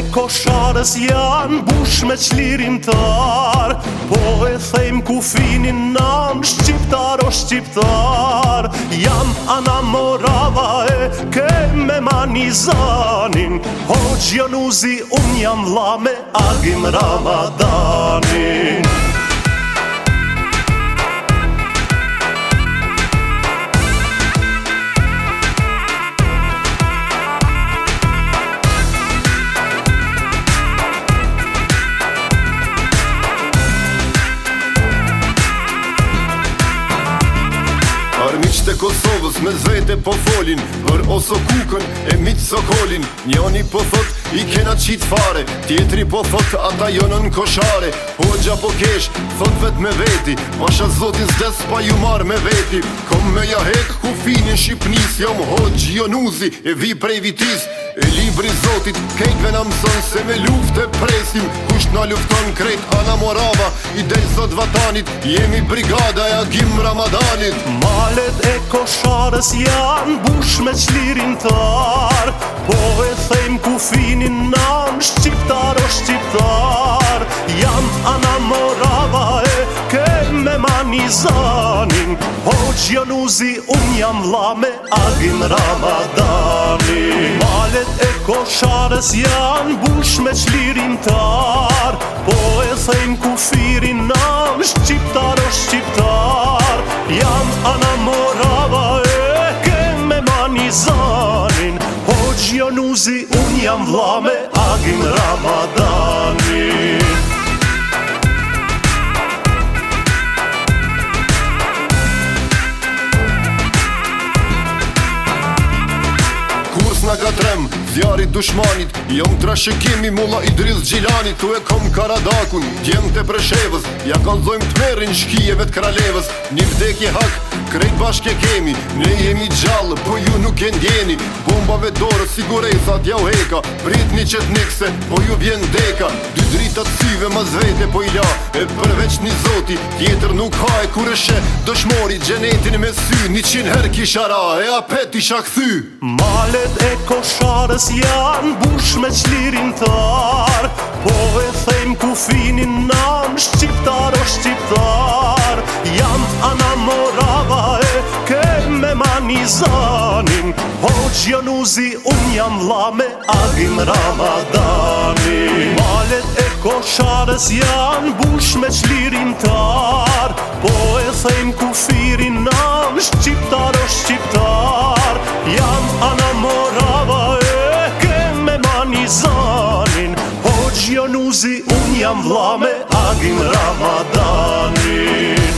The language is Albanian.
kosharës janë bush me qlirimtar, po e thejmë kufinin nan shqiptar o shqiptar. Jam Ana Morava e keme Manizanin, Hoxh Jonuzi unë jam vlla me Agim Ramadanin. Armiqtë e Kosovës me zvete po folin për Oso Kukën e miq Sokolin. Njani po thot i kena qit fare, tjetri po thot ata jonën koshare. Hoxha po kesh, thot vet me veti, pasha zotin s'des pa ju mar me veti. Kom me ja hek kufinin Shqipnis, jom Hoxh Jonuzi e vi prej vitis. E libri Zotit kejtve na mëson se me luft e presim, kusht na lufton krejt Ana Morava, i del sot vatanit, jemi brigada e Agim Ramadanit. Malet e kosharës janë bush me qlirimtar, po e thejmë kufinin nan shqiptar o shqiptar. Jam Ana Morava e keme Manizanin, Hoxh Jonuzi unë jam vlla me Agim Ramadanin. Malet e kosharës janë bush me qlirimtar, po e thejmë kufirin nan shqiptar o shqiptar. Jam Ana Morava e keme Manizanin, Hoxh Jonuzi unë jam vlla me Agim Ramadanin. Nga katrem, zjarit dushmanit, jom trashëkimi mulla Idris Gjilanit. Tu e kom Karadakun, djem të Preshevës, ja kalzojmë të merin shkijeve të Kralevës. Një vdekje hak, krejt bashke kemi, ne jemi gjallë, po ju nuk e ndjeni. Bombave dorës, siguresat ja u heka, pritni qët nikse, po ju vjen deka. Dy dritat syve ma zvete po i la, e përveç një zoti, tjetër nuk ha e kur e she dëshmori gjenetin me sy, 100 her kisha ra, e apet isha kthy. Malet e kosharës janë bush me qlirimtar, po e thejmë kufinin nan shqiptar o shqiptar. Jam Ana Morava e keme Manizanin, Hoxh Jonuzi unë jam vlla me Agim Ramadanin. Malet e kosharës janë bush me qlirimtar, po e thejmë kufirin nan shqiptar o shqiptar. Jam Ana Morava e keme Manizanin, Hoxh Jonuzi unë jam vlla me Agim Ramadanin.